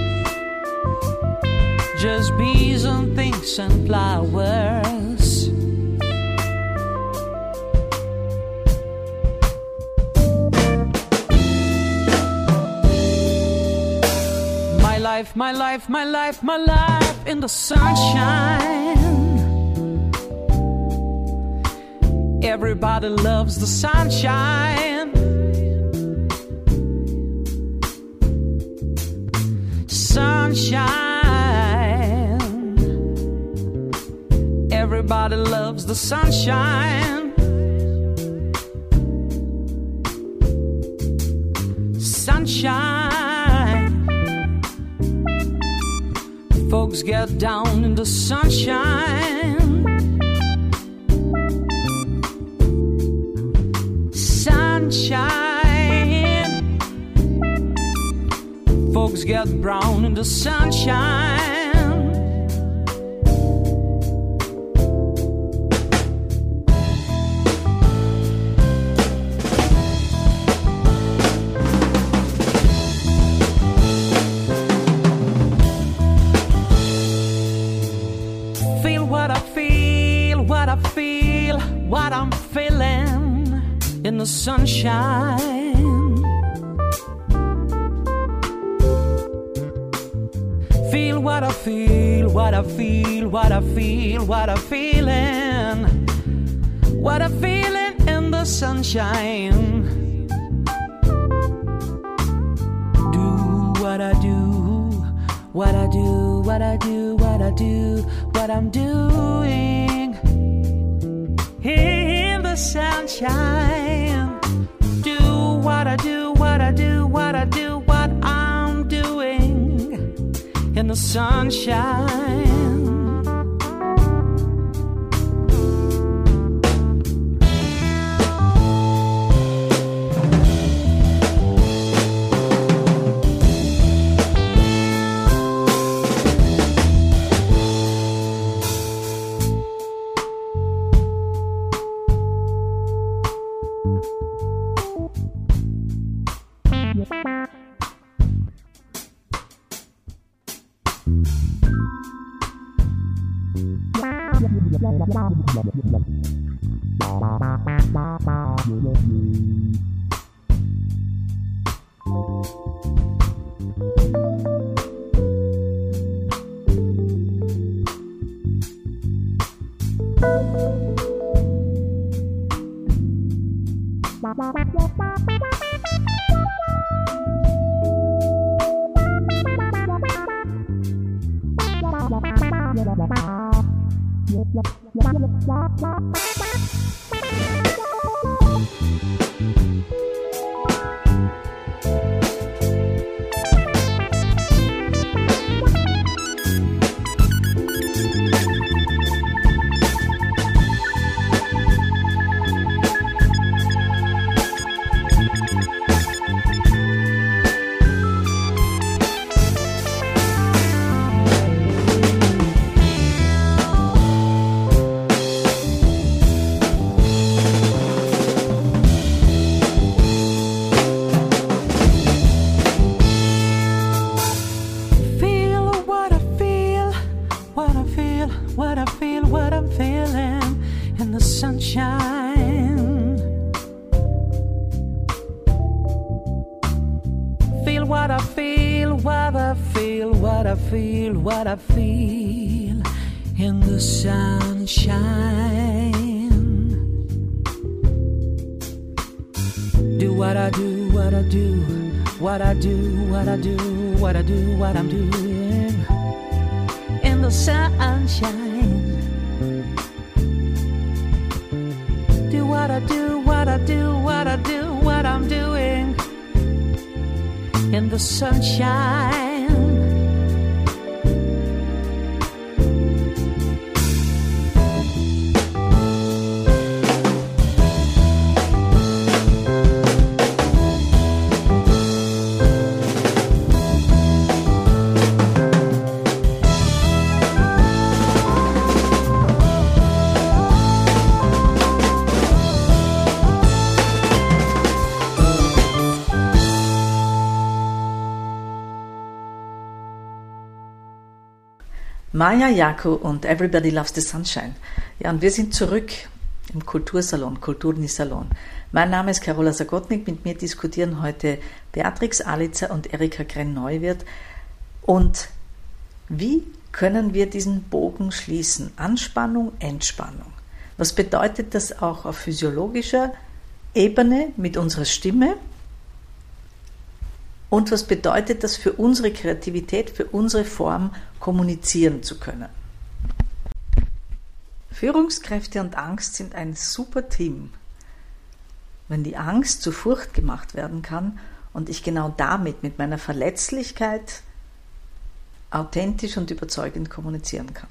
Speaker 4: Just bees and things and flowers. My life, my life, my life, my life in the sunshine. Everybody loves the sunshine. Sunshine. Everybody loves the sunshine. Sunshine. Folks get down in the sunshine. Sunshine. Folks get brown in the sunshine. Feel what I feel, what I feel, what I'm feeling in the sunshine. Feel what I feel, what I feel, what I feel, what I'm feeling. What I'm feeling in the sunshine. Do what I do, what I do, what I do, what I do, what I'm doing in the sunshine. Do what I do, what I do, what I do, what I'm doing in the sunshine. the sunshine. Feel what I feel, what I feel, what I feel, what I feel in the sunshine. Do what I do, what I do, what I do, what I do, what I do, what I'm doing in the sunshine. Do what I do, what I do, what I do, what I'm doing in the sunshine.
Speaker 1: Maya Yaku und Everybody Loves the Sunshine. Ja, und wir sind zurück im Kultursalon, Kulturni Salon. Mein Name ist Carola Zakotnik, mit mir diskutieren heute Beatrix Alitzer und Erika Krenn-Neuwirth. Und wie können wir diesen Bogen schließen? Anspannung, Entspannung. Was bedeutet das auch auf physiologischer Ebene mit unserer Stimme? Und was bedeutet das für unsere Kreativität, für unsere Form, kommunizieren zu können? Führungskräfte und Angst sind ein super Team. Wenn die Angst zu Furcht gemacht werden kann und ich genau damit, mit meiner Verletzlichkeit, authentisch und überzeugend kommunizieren kann.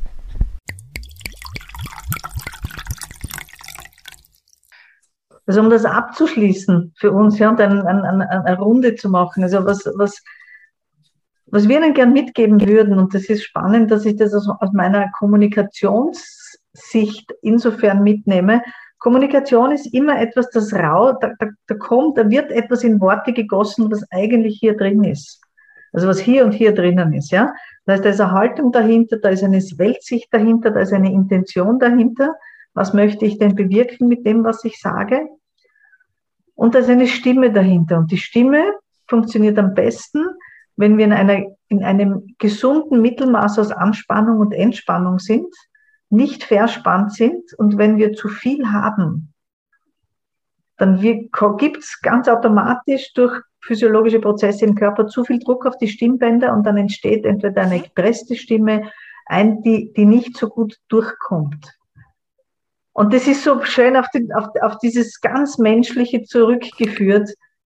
Speaker 3: Also um das abzuschließen für uns, ja, und eine Runde zu machen, also was wir Ihnen gern mitgeben würden, und das ist spannend, dass ich das aus meiner Kommunikationssicht insofern mitnehme. Kommunikation ist immer etwas, das da wird etwas in Worte gegossen, was eigentlich hier drin ist. Also was hier und hier drinnen ist, ja. Da ist eine Haltung dahinter, da ist eine Weltsicht dahinter, da ist eine Intention dahinter. Was möchte ich denn bewirken mit dem, was ich sage? Und da ist eine Stimme dahinter. Und die Stimme funktioniert am besten, wenn wir in einem gesunden Mittelmaß aus Anspannung und Entspannung sind, nicht verspannt sind, und wenn wir zu viel haben, dann gibt es ganz automatisch durch physiologische Prozesse im Körper zu viel Druck auf die Stimmbänder, und dann entsteht entweder eine gepresste Stimme, die nicht so gut durchkommt. Und das ist so schön auf dieses ganz Menschliche zurückgeführt,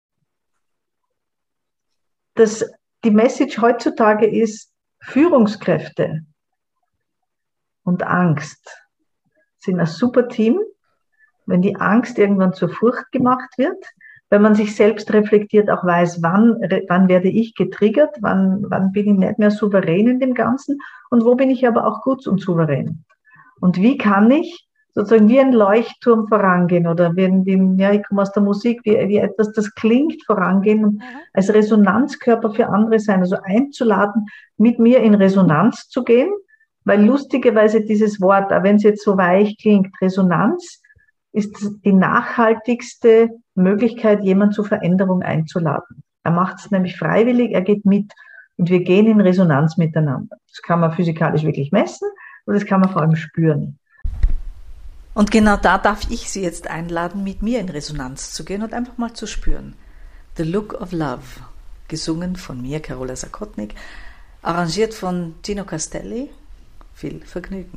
Speaker 3: dass die Message heutzutage ist, Führungskräfte und Angst sind ein super Team, wenn die Angst irgendwann zur Furcht gemacht wird, wenn man sich selbst reflektiert, auch weiß, wann werde ich getriggert, wann bin ich nicht mehr souverän in dem Ganzen und wo bin ich aber auch gut und souverän. Und wie kann ich sozusagen wie ein Leuchtturm vorangehen oder ich komme aus der Musik, wie etwas, das klingt, vorangehen und als Resonanzkörper für andere sein, also einzuladen, mit mir in Resonanz zu gehen, weil lustigerweise dieses Wort, auch wenn es jetzt so weich klingt, Resonanz, ist die nachhaltigste Möglichkeit, jemanden zur Veränderung einzuladen. Er macht es nämlich freiwillig, er geht mit und wir gehen in Resonanz miteinander. Das kann man physikalisch wirklich messen und das kann man vor allem spüren.
Speaker 1: Und genau da darf ich Sie jetzt einladen, mit mir in Resonanz zu gehen und einfach mal zu spüren. The Look of Love, gesungen von mir, Carola Zakotnik, arrangiert von Gino Castelli. Viel Vergnügen.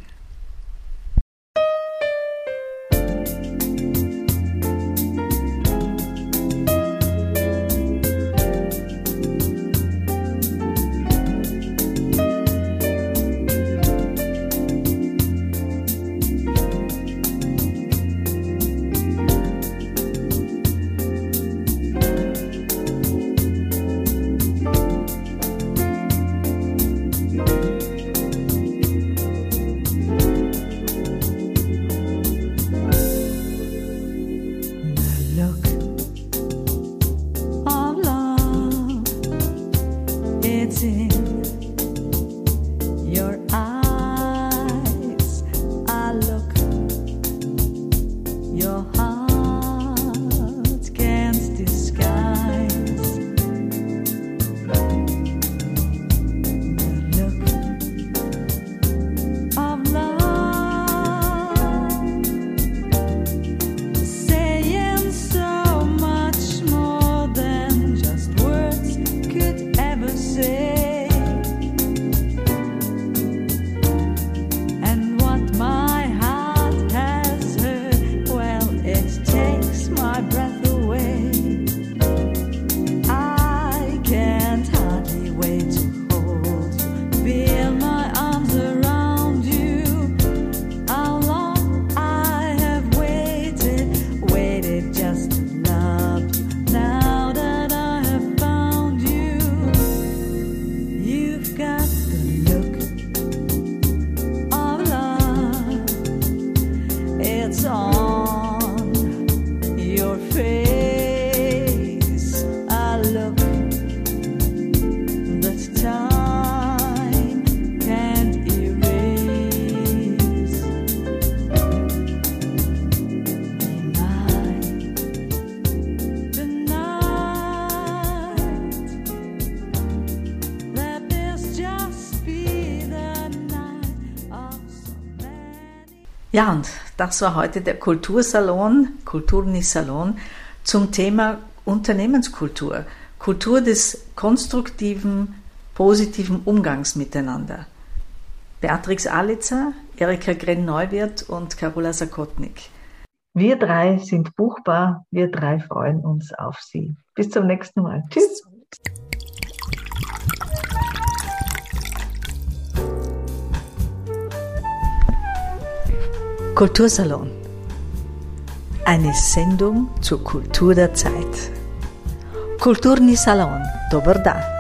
Speaker 1: Ja, und das war heute der Kultursalon, Kulturni-Salon zum Thema Unternehmenskultur, Kultur des konstruktiven, positiven Umgangs miteinander. Beatrix Alitzer, Erika Grenn-Neuwirth und Carola Zakotnik.
Speaker 3: Wir drei sind buchbar, wir drei freuen uns auf Sie. Bis zum nächsten Mal. Tschüss.
Speaker 1: Kultursalon. Eine Sendung zur Kultur der Zeit. Kulturni Salon. Dobar dan.